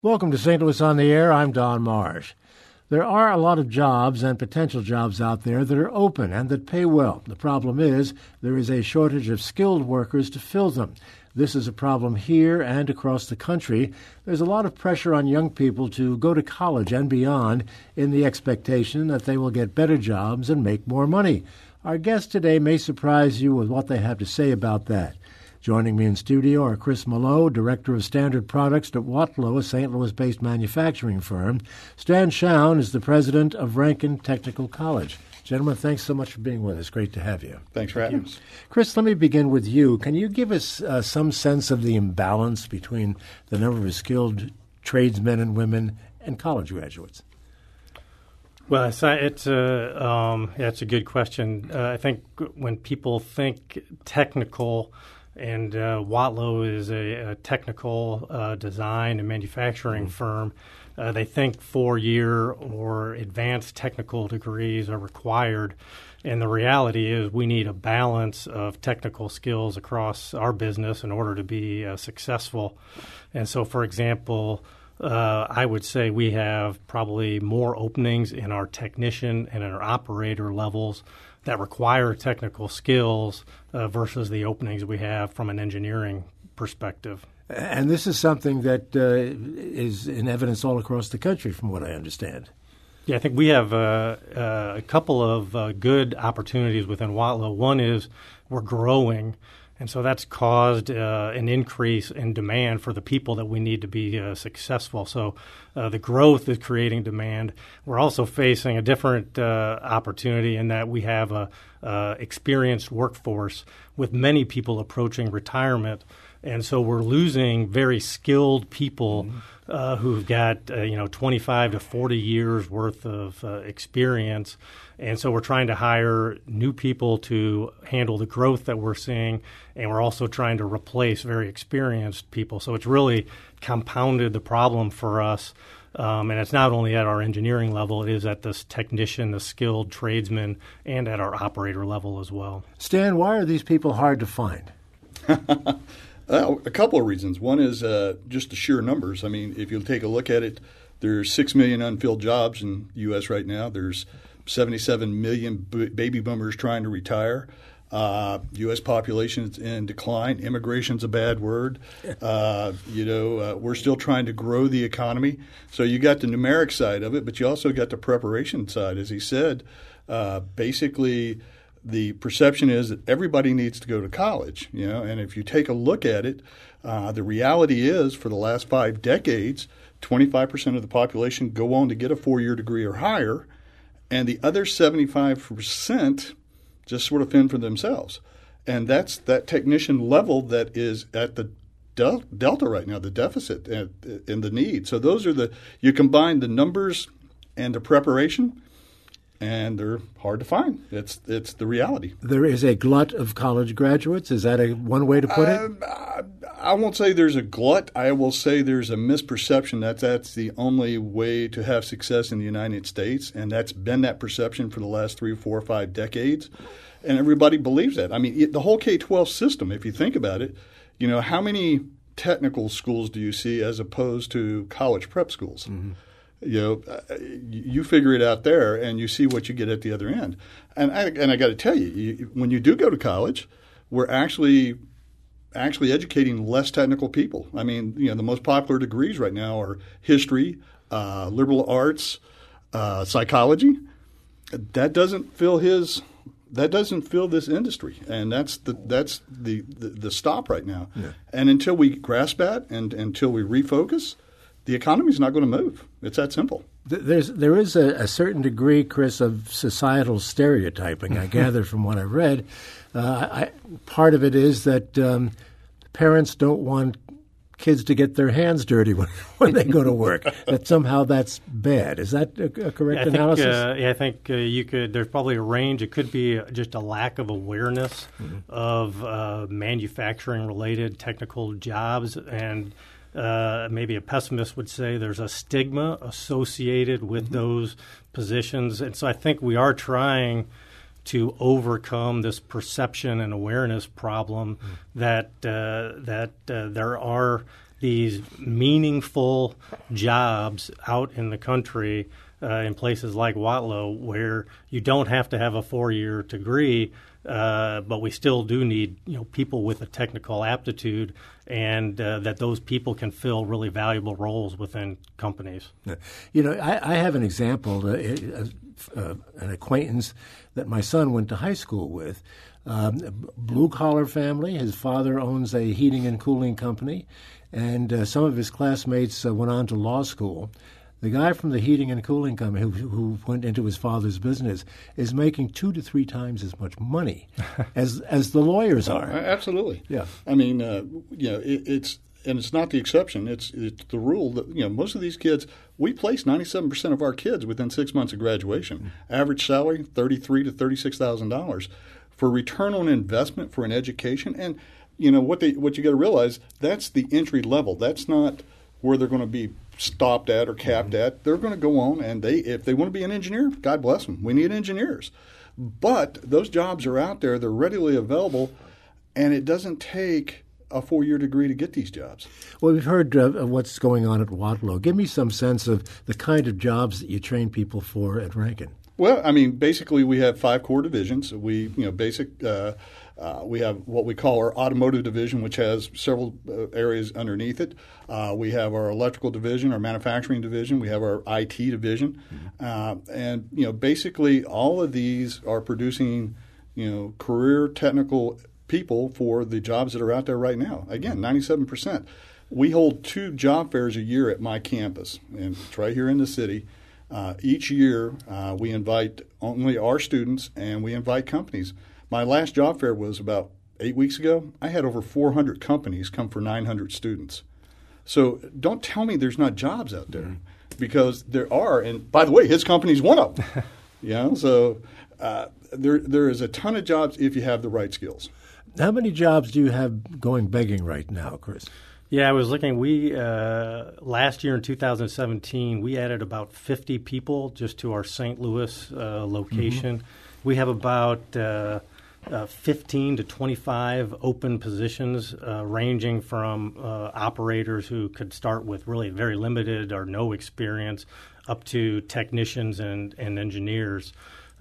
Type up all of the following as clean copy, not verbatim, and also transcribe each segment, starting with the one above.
Welcome to St. Louis on the Air. I'm Don Marsh. There are a lot of jobs and potential jobs out there that are open and that pay well. The problem is there is a shortage of skilled workers to fill them. This is a problem here and across the country. There's a lot of pressure on young people to go to college and beyond in the expectation that they will get better jobs and make more money. Our guest today may surprise you with what they have to say about that. Joining me in studio are Chris Mallow, Director of Standard Products at Watlow, a St. Louis-based manufacturing firm. Stan Shown is the President of Rankin Technical College. Gentlemen, thanks so much for being with us. Great to have you. Thanks for having us. Chris, let me begin with you. Can you give us some sense of the imbalance between the number of skilled tradesmen and women and college graduates? Well, it's a good question. I think when people think technical, and Watlow is a technical design and manufacturing firm, they think 4-year or advanced technical degrees are required. And the reality is we need a balance of technical skills across our business in order to be successful. And so, for example, I would say we have probably more openings in our technician and in our operator levels that require technical skills versus the openings we have from an engineering perspective. And this is something that is in evidence all across the country, from what I understand. Yeah, I think we have a couple of good opportunities within Watlow. One is we're growing, and so that's caused an increase in demand for the people that we need to be successful. So the growth is creating demand. We're also facing a different opportunity in that we have a experienced workforce with many people approaching retirement. And so we're losing very skilled people who've got 25 to 40 years worth of experience. And so we're trying to hire new people to handle the growth that we're seeing, and we're also trying to replace very experienced people. So it's really compounded the problem for us. And it's not only at our engineering level, it is at this technician, the skilled tradesman, and at our operator level as well. Stan, why are these people hard to find? A couple of reasons. One is just the sheer numbers. I mean, if you take a look at it, there's 6 million unfilled jobs in the U.S. right now. There's 77 million baby boomers trying to retire. U.S. population is in decline. Immigration's a bad word. We're still trying to grow the economy. So you got the numeric side of it, but you also got the preparation side. As he said, basically the perception is that everybody needs to go to college, and if you take a look at it, the reality is for the last 5 decades, 25% of the population go on to get a 4-year degree or higher, and the other 75% just sort of fend for themselves. And that's that technician level that is at the delta right now, the deficit and the need. So those are you combine the numbers and the preparation, and they're hard to find. It's the reality. There is a glut of college graduates. Is that one way to put it? I won't say there's a glut. I will say there's a misperception that that's the only way to have success in the United States, and that's been that perception for the last 3, 4, 5 decades. And everybody believes that. I mean, the whole K-12 system, if you think about it, how many technical schools do you see as opposed to college prep schools? Mm-hmm. You figure it out there, and you see what you get at the other end. And I got to tell you, when you do go to college, we're actually educating less technical people. I mean, the most popular degrees right now are history, liberal arts, psychology. That doesn't fill this industry, and that's the stop right now. Yeah. And until we grasp that, and until we refocus, the economy's not going to move. It's that simple. There is a certain degree, Chris, of societal stereotyping, I gather from what I read. Part of it is that parents don't want kids to get their hands dirty when they go to work, that somehow that's bad. Is that a correct analysis? I think you could. There's probably a range. It could be just a lack of awareness of manufacturing-related technical jobs, and maybe a pessimist would say there's a stigma associated with those positions. And so I think we are trying to overcome this perception and awareness problem that there are these meaningful jobs out in the country in places like Watlow, where you don't have to have a 4-year degree, but we still do need people with a technical aptitude, and that those people can fill really valuable roles within companies. I have an example, an acquaintance that my son went to high school with. Blue-collar family. His father owns a heating and cooling company, and some of his classmates went on to law school. The guy from the heating and cooling company who went into his father's business is making 2 to 3 times as much money as the lawyers are. Absolutely. Yeah. I mean, it's not the exception. It's the rule that most of these kids, we place 97% of our kids within 6 months of graduation. Average salary $33,000 to $36,000 for return on investment for an education. And what you got to realize, that's the entry level. That's not where they're going to be stopped at or capped at. They're going to go on, and if they want to be an engineer, God bless them. We need engineers. But those jobs are out there. They're readily available, and it doesn't take a 4-year degree to get these jobs. Well, we've heard of what's going on at Watlow. Give me some sense of the kind of jobs that you train people for at Rankin. Well, I mean, basically we have 5 core divisions. We have what we call our automotive division, which has several areas underneath it. We have our electrical division, our manufacturing division. We have our IT division. And basically all of these are producing, career technical people for the jobs that are out there right now. Again, 97%. We hold 2 job fairs a year at my campus, and it's right here in the city. Each year, we invite only our students, and we invite companies. My last job fair was about 8 weeks ago. I had over 400 companies come for 900 students. So don't tell me there's not jobs out there, because there are. And by the way, his company's one of them. So there is a ton of jobs if you have the right skills. How many jobs do you have going begging right now, Chris? Yeah, I was looking. We last year in 2017, we added about 50 people just to our St. Louis location. Mm-hmm. We have about 15 to 25 open positions, ranging from operators who could start with really very limited or no experience, up to technicians and engineers.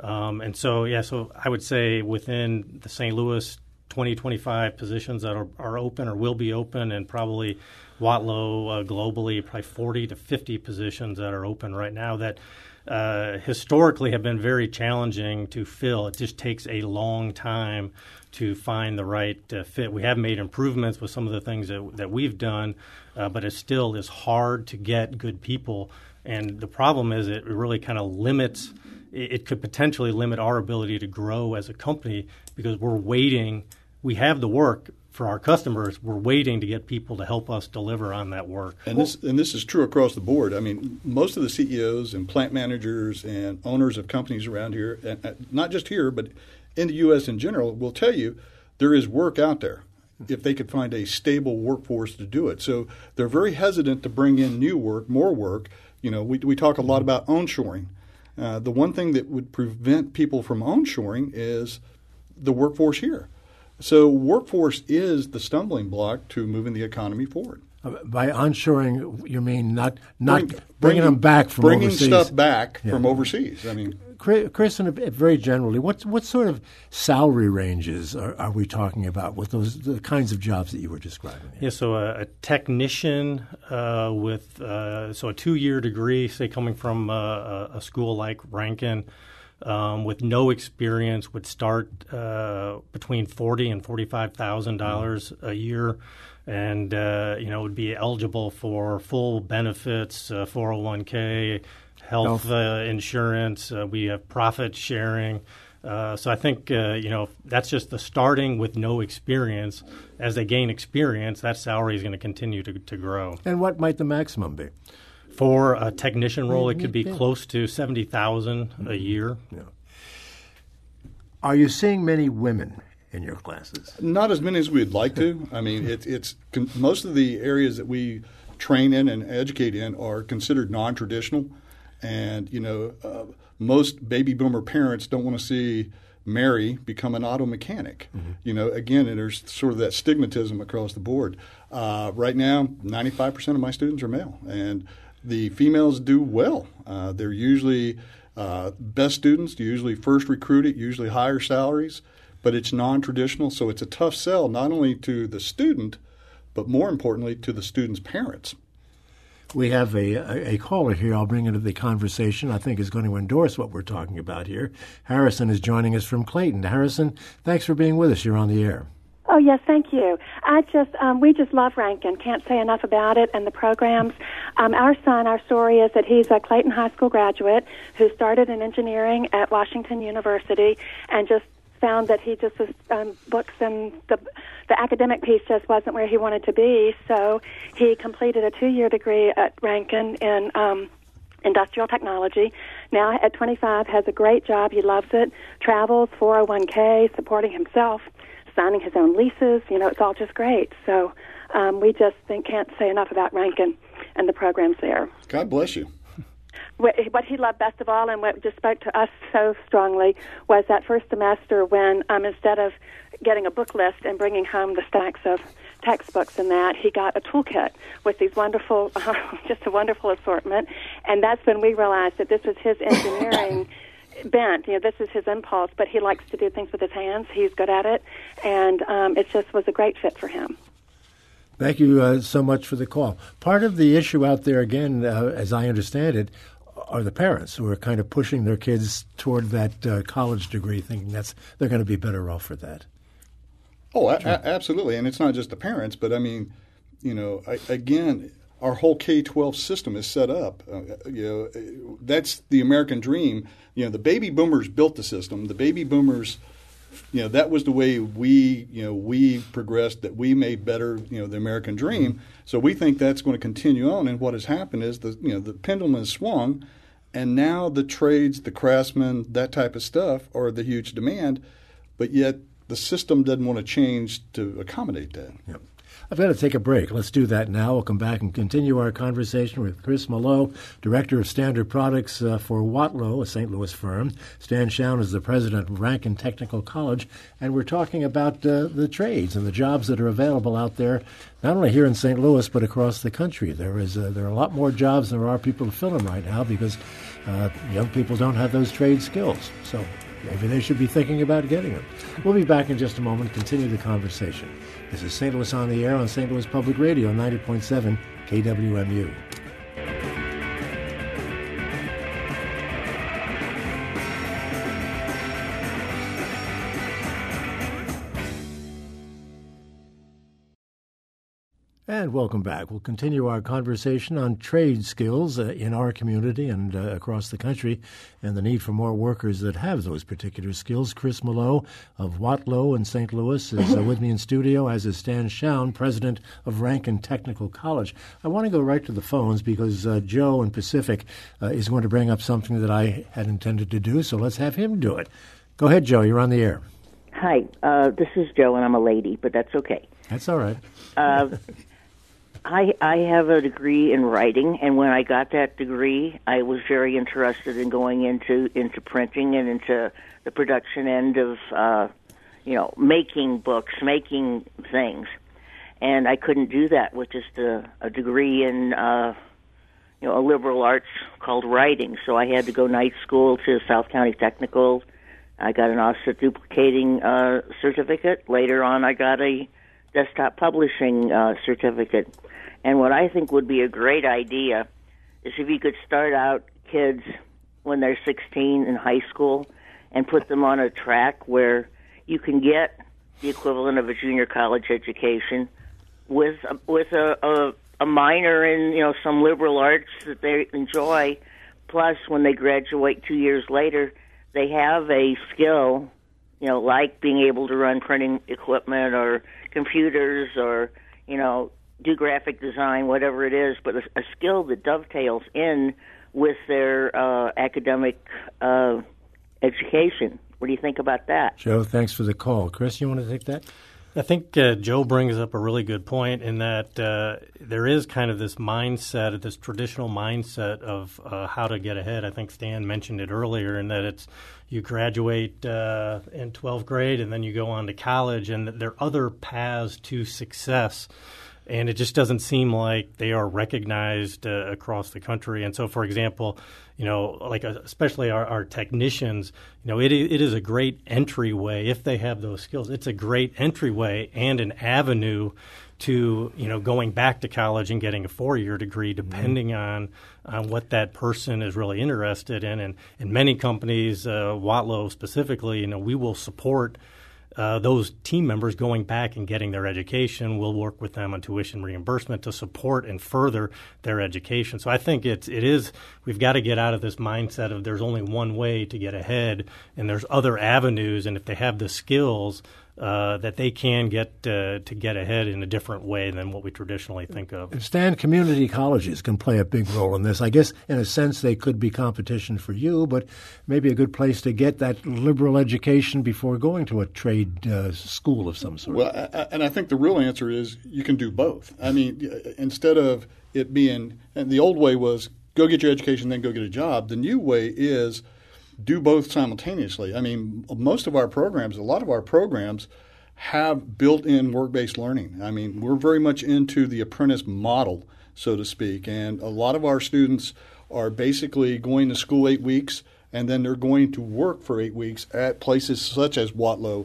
So I would say within the St. Louis 20-25 positions that are open or will be open, and probably Watlow globally, probably 40 to 50 positions that are open right now that historically have been very challenging to fill. It just takes a long time to find the right fit. We have made improvements with some of the things that we've done, but it still is hard to get good people. And the problem is it really kind of limits – it could potentially limit our ability to grow as a company, because we're waiting – we have the work for our customers. We're waiting to get people to help us deliver on that work. And this is true across the board. I mean, most of the CEOs and plant managers and owners of companies around here, and not just here, but in the U.S. in general, will tell you there is work out there if they could find a stable workforce to do it. So they're very hesitant to bring in new work, more work. We talk a lot about onshoring. The one thing that would prevent people from onshoring is the workforce here. So workforce is the stumbling block to moving the economy forward. By onshoring, you mean not bringing them back from overseas? Bringing stuff back from overseas. I mean, Chris, very generally, what sort of salary ranges are we talking about with the kinds of jobs that you were describing? Yeah, so a technician with a 2-year degree, say coming from a school like Rankin, with no experience, would start between $40,000 and $45,000 a year, and would be eligible for full benefits, 401k, health insurance. We have profit sharing. So I think that's just the starting with no experience. As they gain experience, that salary is going to continue to grow. And what might the maximum be? For a technician role, it could be close to $70,000 a year. Yeah. Are you seeing many women in your classes? Not as many as we'd like to. I mean, it's most of the areas that we train in and educate in are considered non-traditional, and most baby boomer parents don't want to see marry, become an auto mechanic. Again, and there's sort of that stigmatism across the board. Right now, 95% of my students are male, and the females do well. They're usually best students, usually first recruited, usually higher salaries, but it's non-traditional, so it's a tough sell not only to the student, but more importantly to the student's parents. We have a caller here I'll bring into the conversation I think is going to endorse what we're talking about here. Harrison is joining us from Clayton. Harrison, thanks for being with us. You're on the air. Oh, yes, thank you. We just love Rankin. Can't say enough about it and the programs. Our story is that he's a Clayton High School graduate who started in engineering at Washington University and just found that he just was books and the academic piece just wasn't where he wanted to be. So he completed a 2-year degree at Rankin in industrial technology. Now at 25 has a great job. He loves it. Travels, 401k, supporting himself, signing his own leases. It's all just great. So we just can't say enough about Rankin and the programs there. God bless you. What he loved best of all and what just spoke to us so strongly was that first semester when instead of getting a book list and bringing home the stacks of textbooks and that, he got a toolkit with these wonderful, just a wonderful assortment. And that's when we realized that this was his engineering bent. This is his impulse, but he likes to do things with his hands. He's good at it. And it just was a great fit for him. Thank you so much for the call. Part of the issue out there, again, as I understand it, are the parents who are kind of pushing their kids toward that college degree, thinking they're going to be better off for that. Oh, absolutely. And it's not just the parents, but I mean, again, our whole K-12 system is set up. That's the American dream. The baby boomers built the system. The baby boomers, that was the way we progressed, that we made better, the American dream. So we think that's going to continue on. And what has happened is the pendulum has swung, and now the trades, the craftsmen, that type of stuff are the huge demand, but yet the system doesn't want to change to accommodate that. Yep. I've got to take a break. Let's do that now. We'll come back and continue our conversation with Chris Malot, Director of Standard Products for Watlow, a St. Louis firm. Stan Schown is the president of Rankin Technical College, and we're talking about the trades and the jobs that are available out there, not only here in St. Louis, but across the country. There are a lot more jobs than there are people to fill them right now because young people don't have those trade skills. So maybe they should be thinking about getting them. We'll be back in just a moment to continue the conversation. This is St. Louis on the Air on St. Louis Public Radio, 90.7 KWMU. And welcome back. We'll continue our conversation on trade skills in our community and across the country and the need for more workers that have those particular skills. Chris Malot of Watlow in St. Louis is with me in studio, as is Stan Schown, president of Rankin Technical College. I want to go right to the phones because Joe in Pacific is going to bring up something that I had intended to do, so let's have him do it. Go ahead, Joe. You're on the air. Hi. This is Joe, and I'm a lady, but that's okay. That's all right. I have a degree in writing, and when I got that degree, I was very interested in going into printing and into the production end of, making books, making things. And I couldn't do that with just a degree in, a liberal arts called writing. So I had to go night school to South County Technical. I got an offset duplicating certificate. Later on, I got a desktop publishing certificate. And what I think would be a great idea is if you could start out kids when they're 16 in high school and put them on a track where you can get the equivalent of a junior college education with a minor in some liberal arts that they enjoy. Plus, when they graduate 2 years later, they have a skill, like being able to run printing equipment or computers or, do graphic design, whatever it is, but a skill that dovetails in with their academic education. What do you think about that? Joe, thanks for the call. Chris, you want to take that? I think Joe brings up a really good point in that there is kind of this mindset, this traditional mindset of how to get ahead. I think Stan mentioned it earlier, in that it's you graduate in 12th grade and then you go on to college, and there are other paths to success. And it just doesn't seem like they are recognized across the country. And so, for example, like especially our technicians, it is a great entryway if they have those skills. It's a great entryway and an avenue to, going back to college and getting a 4-year degree, depending on what that person is really interested in. And in many companies, Watlow specifically, we will support those team members going back and getting their education. We'll work with them on tuition reimbursement to support and further their education. So I think it is we've got to get out of this mindset of there's only one way to get ahead, and there's other avenues. And if they have the skills, that they can get to get ahead in a different way than what we traditionally think of. Stan, community colleges can play a big role in this. I guess, in a sense, they could be competition for you, but maybe a good place to get that liberal education before going to a trade school of some sort. Well, and I think the real answer is you can do both. I mean, instead of it being – and the old way was go get your education, then go get a job. The new way is – do both simultaneously. I mean, a lot of our programs have built-in work-based learning. I mean, we're very much into the apprentice model, so to speak, and a lot of our students are basically going to school 8 weeks, and then they're going to work for 8 weeks at places such as Watlow,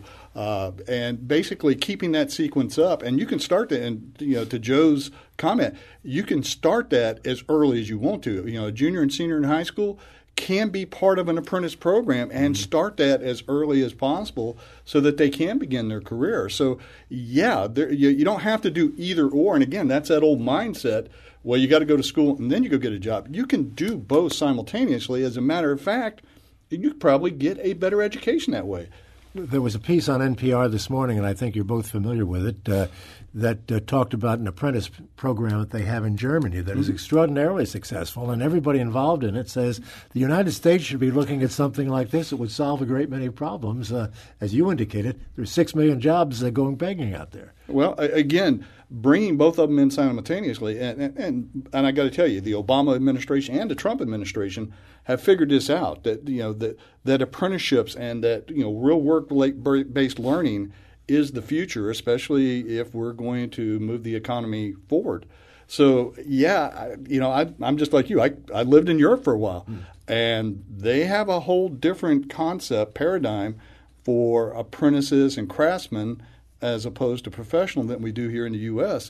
and basically keeping that sequence up. And you can start that, and to Joe's comment, you can start that as early as you want to. A junior and senior in high school can be part of an apprentice program and start that as early as possible so that they can begin their career. So, yeah, you don't have to do either or. And, again, that's that old mindset, well, you got to go to school and then you go get a job. You can do both simultaneously. As a matter of fact, you could probably get a better education that way. There was a piece on NPR this morning, and I think you're both familiar with it, that talked about an apprentice program that they have in Germany that is extraordinarily successful, and everybody involved in it says the United States should be looking at something like this. It would solve a great many problems. As you indicated, there's 6 million jobs going begging out there. Well, again, bringing both of them in simultaneously, and I got to tell you, the Obama administration and the Trump administration have figured this out, that that apprenticeships and that real work-based learning is the future, especially if we're going to move the economy forward. So, yeah, I'm just like you. I lived in Europe for a while, and they have a whole different paradigm for apprentices and craftsmen as opposed to professional than we do here in the U.S.,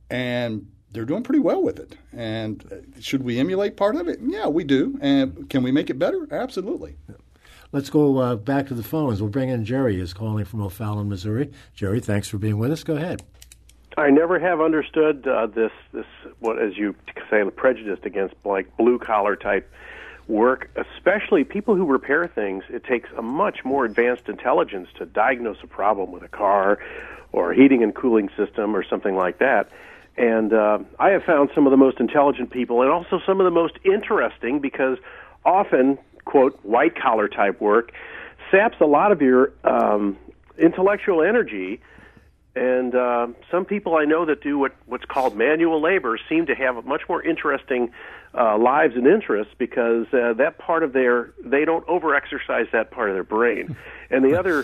and they're doing pretty well with it. And should we emulate part of it? Yeah, we do. And can we make it better? Absolutely. Let's go back to the phones. We'll bring in Jerry, who's calling from O'Fallon, Missouri. Jerry, thanks for being with us. Go ahead. I never have understood this what, as you say, prejudice against like blue-collar type work, especially people who repair things. It takes a much more advanced intelligence to diagnose a problem with a car or a heating and cooling system or something like that. And I have found some of the most intelligent people and also some of the most interesting, because often, quote, white-collar type work saps a lot of your intellectual energy. And some people I know that do what's called manual labor seem to have much more interesting lives and interests, because that part of they don't over-exercise that part of their brain. And the other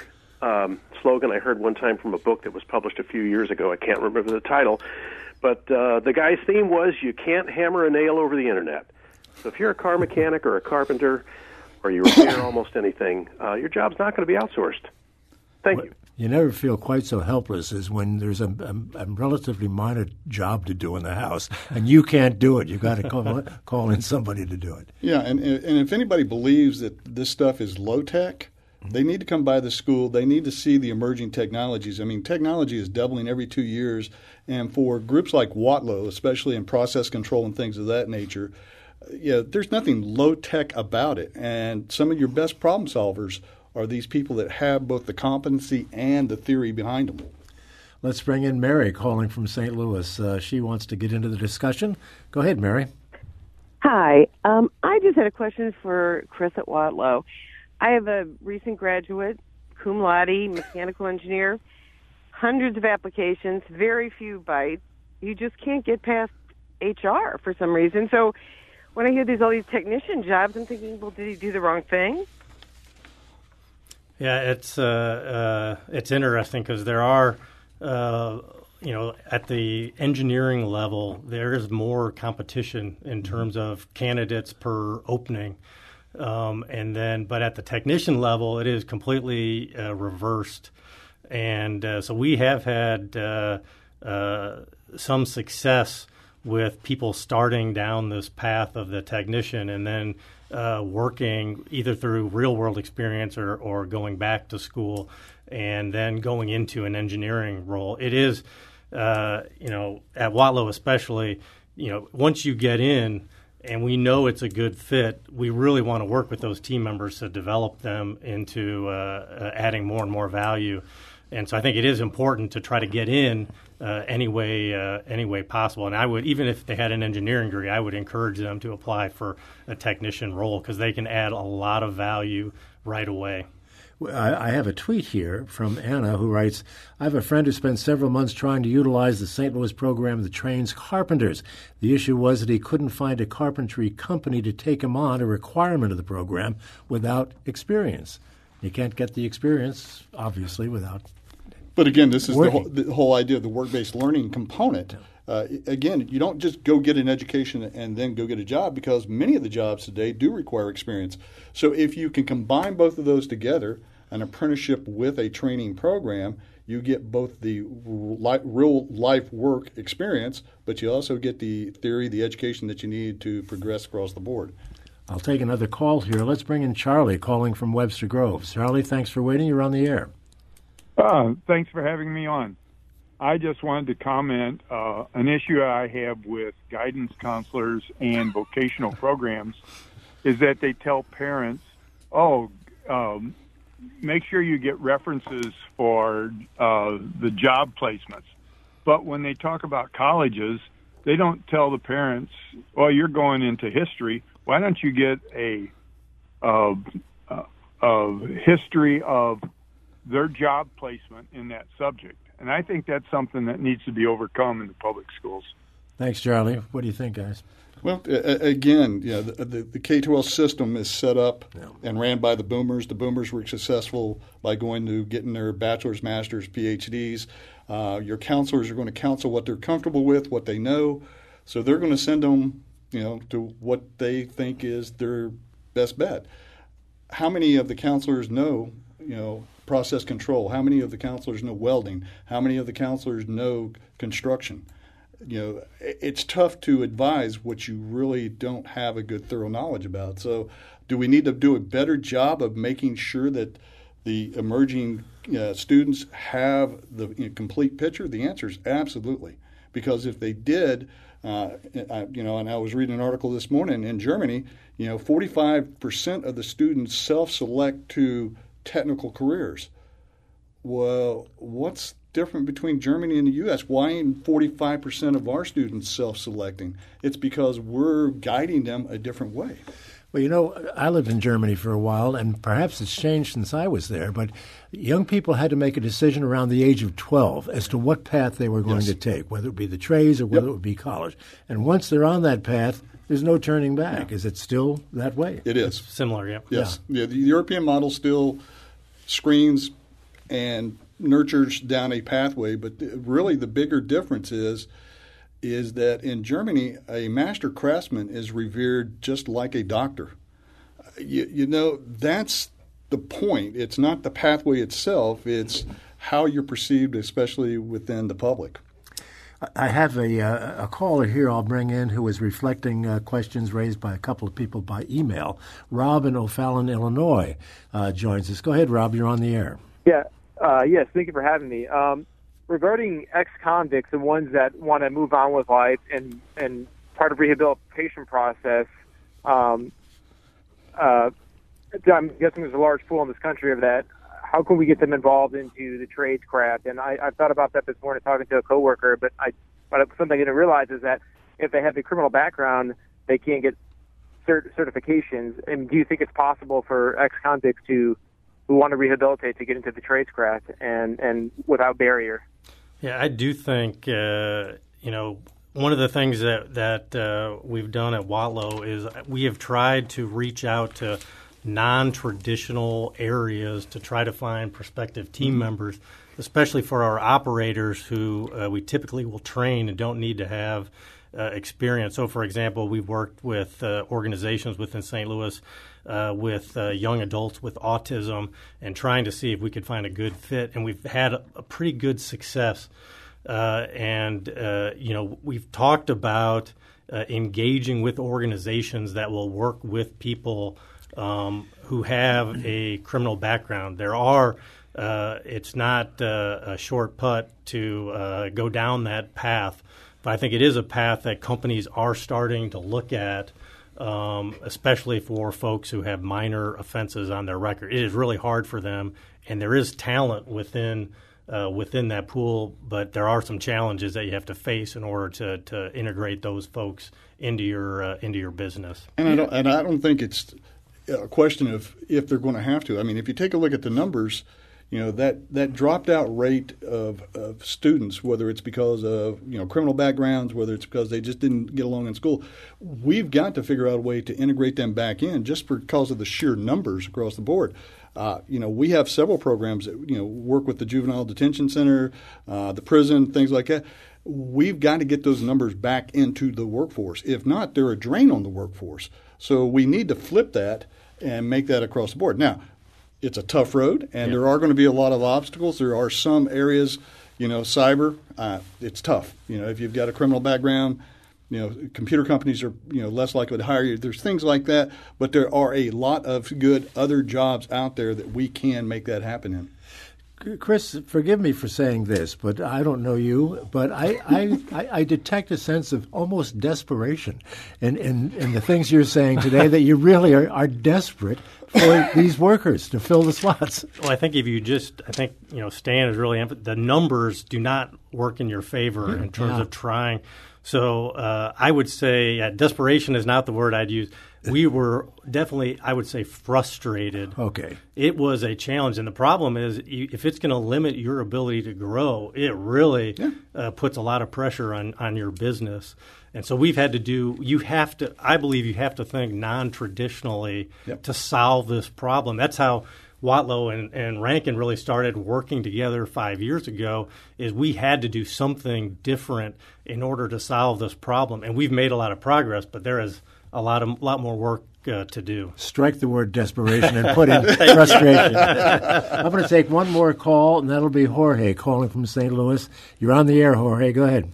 slogan I heard one time from a book that was published a few years ago, I can't remember the title, but the guy's theme was, you can't hammer a nail over the internet. So if you're a car mechanic or a carpenter or you repair almost anything, your job's not going to be outsourced. Thank you. You never feel quite so helpless as when there's a relatively minor job to do in the house, and you can't do it. You've got to call in somebody to do it. Yeah, and if anybody believes that this stuff is low-tech, they need to come by the school. They need to see the emerging technologies. I mean, technology is doubling every 2 years, and for groups like Watlow, especially in process control and things of that nature, there's nothing low-tech about it. And some of your best problem solvers are these people that have both the competency and the theory behind them. Let's bring in Mary calling from St. Louis. She wants to get into the discussion. Go ahead, Mary. Hi. I just had a question for Chris at Watlow. I have a recent graduate, cum laude, mechanical engineer, hundreds of applications, very few bites. You just can't get past HR for some reason. So when I hear all these technician jobs, I'm thinking, well, did he do the wrong thing? Yeah, it's interesting because there are, at the engineering level, there is more competition in terms of candidates per opening. But at the technician level, it is completely reversed. And so we have had some success with people starting down this path of the technician and then working either through real-world experience or going back to school and then going into an engineering role. It is, at Watlow especially, once you get in, and we know it's a good fit, we really want to work with those team members to develop them into adding more and more value. And so I think it is important to try to get in any way possible. And I would, even if they had an engineering degree, I would encourage them to apply for a technician role because they can add a lot of value right away. I have a tweet here from Anna who writes, I have a friend who spent several months trying to utilize the St. Louis program that trains carpenters. The issue was that he couldn't find a carpentry company to take him on, a requirement of the program, without experience. You can't get the experience, obviously, without But again, this is working. the whole idea of the work-based learning component. Again, you don't just go get an education and then go get a job because many of the jobs today do require experience. So if you can combine both of those together, an apprenticeship with a training program, you get both the real-life work experience, but you also get the theory, the education that you need to progress across the board. I'll take another call here. Let's bring in Charlie calling from Webster Groves. Charlie, thanks for waiting. You're on the air. Thanks for having me on. I just wanted to comment an issue I have with guidance counselors and vocational programs is that they tell parents, make sure you get references for the job placements. But when they talk about colleges, they don't tell the parents, well, you're going into history. Why don't you get a history of their job placement in that subject? And I think that's something that needs to be overcome in the public schools. Thanks, Charlie. What do you think, guys? Well, again, the K-12 system is set up and ran by the boomers. The boomers were successful by getting their bachelor's, master's, PhDs. Your counselors are going to counsel what they're comfortable with, what they know. So they're going to send them, to what they think is their best bet. How many of the counselors know, process control? How many of the counselors know welding? How many of the counselors know construction? It's tough to advise what you really don't have a good thorough knowledge about. So do we need to do a better job of making sure that the emerging students have the complete picture? The answer is absolutely. Because if they did, and I was reading an article this morning in Germany, 45% of the students self-select to technical careers. Well, what's different between Germany and the U.S.? Why ain't 45% of our students self-selecting? It's because we're guiding them a different way. Well, I lived in Germany for a while, and perhaps it's changed since I was there, but young people had to make a decision around the age of 12 as to what path they were going to take, whether it be the trades or whether it would be college. And once they're on that path, there's no turning back. Is it still that way? It is. It's similar, yeah. Yes. Yeah, the European model still screens and nurtures down a pathway, but really the bigger difference is that in Germany, a master craftsman is revered just like a doctor. That's the point. It's not the pathway itself. It's how you're perceived, especially within the public. I have a caller here I'll bring in who is reflecting questions raised by a couple of people by email. Rob in O'Fallon, Illinois, joins us. Go ahead, Rob. You're on the air. Yeah. Yes, thank you for having me. Regarding ex-convicts and ones that want to move on with life and part of rehabilitation process, I'm guessing there's a large pool in this country of that. How can we get them involved into the tradescraft? And I thought about that this morning talking to a coworker, but something I didn't realize is that if they have a criminal background, they can't get certifications. And do you think it's possible for ex-convicts to who want to rehabilitate to get into the tradescraft and without barrier. Yeah, I do think one of the things that we've done at Watlow is we have tried to reach out to non-traditional areas to try to find prospective team members, especially for our operators who we typically will train and don't need to have experience. So, for example, we've worked with organizations within St. Louis with young adults with autism and trying to see if we could find a good fit, and we've had a pretty good success. We've talked about engaging with organizations that will work with people who have a criminal background. There are it's not a short putt to go down that path, but I think it is a path that companies are starting to look at, especially for folks who have minor offenses on their record. It is really hard for them, and there is talent within that pool, but there are some challenges that you have to face in order to integrate those folks into your business. And I don't think it's a question of if they're going to have to. I mean, if you take a look at the numbers, that dropped out rate of students, whether it's because of criminal backgrounds, whether it's because they just didn't get along in school, we've got to figure out a way to integrate them back in just because of the sheer numbers across the board. We have several programs that work with the Juvenile Detention Center, the prison, things like that. We've got to get those numbers back into the workforce. If not, they're a drain on the workforce. So we need to flip that and make that across the board. Now, it's a tough road, and there are going to be a lot of obstacles. There are some areas, cyber, it's tough. If you've got a criminal background, computer companies are, less likely to hire you. There's things like that, but there are a lot of good other jobs out there that we can make that happen in. Chris, forgive me for saying this, but I don't know you, but I detect a sense of almost desperation in the things you're saying today, that you really are desperate for these workers to fill the slots. Well, I think Stan is really the numbers do not work in your favor in terms of trying. So I would say desperation is not the word I'd use. We were definitely, I would say, frustrated. Okay. It was a challenge. And the problem is if it's going to limit your ability to grow, it really puts a lot of pressure on your business. And so we've had to I believe you have to think non-traditionally to solve this problem. That's how Watlow and Rankin really started working together 5 years ago, is we had to do something different in order to solve this problem. And we've made a lot of progress, but there is a lot more work to do. Strike the word desperation and put in frustration. I'm going to take one more call, and that'll be Jorge calling from St. Louis. You're on the air, Jorge. Go ahead.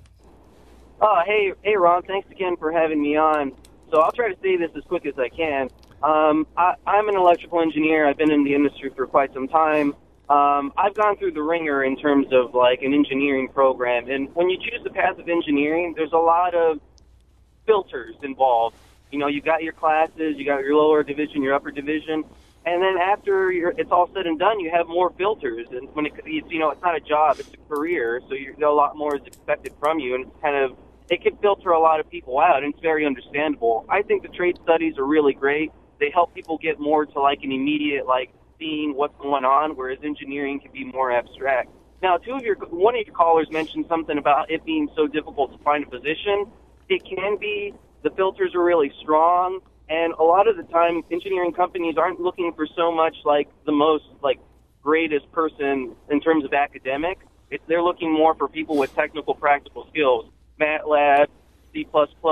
Hey, Ron. Thanks again for having me on. So I'll try to say this as quick as I can. I'm an electrical engineer. I've been in the industry for quite some time. I've gone through the ringer in terms of like an engineering program. And when you choose the path of engineering, there's a lot of filters involved. You've got your classes, you got your lower division, your upper division, and then after it's all said and done, you have more filters. And when it's not a job, it's a career, so a lot more is expected from you, and it can filter a lot of people out, and it's very understandable. I think the trade studies are really great. They help people get more to like an immediate seeing what's going on, whereas engineering can be more abstract. Now, one of your callers mentioned something about it being so difficult to find a position. It can be. The filters are really strong, and a lot of the time, engineering companies aren't looking for so much the most greatest person in terms of academic. They're looking more for people with technical, practical skills: MATLAB, C++,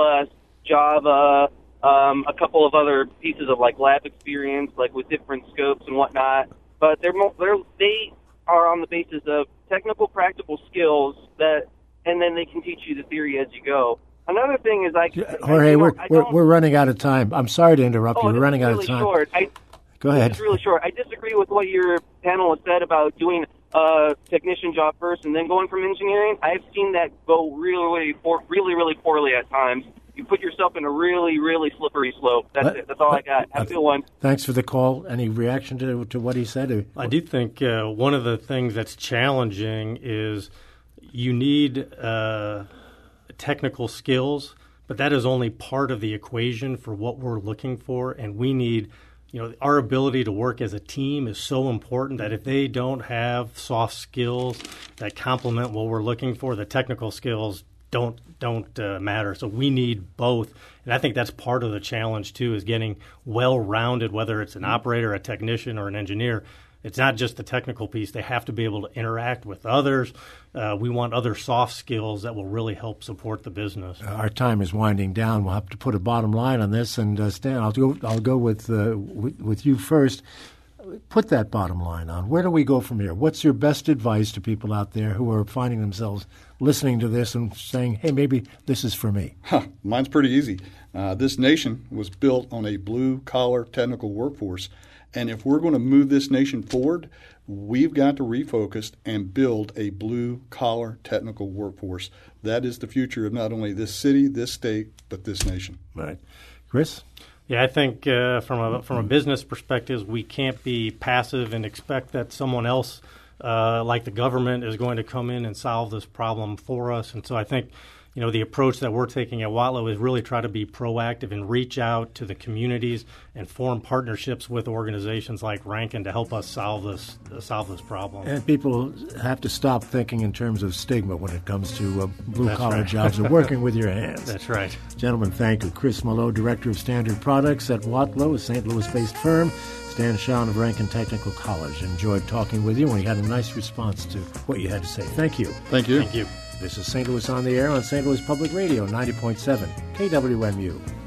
Java, a couple of other pieces of lab experience, with different scopes and whatnot. But they are on the basis of technical, practical skills and then they can teach you the theory as you go. Another thing is Jorge, we're running out of time. I'm sorry to interrupt you. We're running out of time. Short. Go ahead. It's really short. I disagree with what your panelist said about doing a technician job first and then going from engineering. I've seen that go really poorly at times. You put yourself in a really, really slippery slope. That's it. That's all I got. Have a good one. Thanks for the call. Any reaction to what he said? I do think one of the things that's challenging is you need technical skills, but that is only part of the equation for what we're looking for, and we need our ability to work as a team is so important that if they don't have soft skills that complement what we're looking for, the technical skills don't matter. So we need both. And I think that's part of the challenge, too, is getting well-rounded, whether it's an operator, a technician, or an engineer. It's not just the technical piece. They have to be able to interact with others. We want other soft skills that will really help support the business. Our time is winding down. We'll have to put a bottom line on this. And Stan, I'll go with you first. Put that bottom line on. Where do we go from here? What's your best advice to people out there who are finding themselves listening to this and saying, hey, maybe this is for me? Mine's pretty easy. This nation was built on a blue-collar technical workforce. And if we're going to move this nation forward, we've got to refocus and build a blue-collar technical workforce. That is the future of not only this city, this state, but this nation. Right. Chris? Yeah, I think from a business perspective, we can't be passive and expect that someone else, like the government, is going to come in and solve this problem for us. And so I think the approach that we're taking at Watlow is really try to be proactive and reach out to the communities and form partnerships with organizations like Rankin to help us solve this problem. And people have to stop thinking in terms of stigma when it comes to blue-collar jobs or working with your hands. That's right. Gentlemen, thank you. Chris Malot, Director of Standard Products at Watlow, a St. Louis-based firm. Stan Schoen of Rankin Technical College. Enjoyed talking with you, and we had a nice response to what you had to say. Thank you. Thank you. Thank you. This is St. Louis on the Air on St. Louis Public Radio, 90.7 KWMU.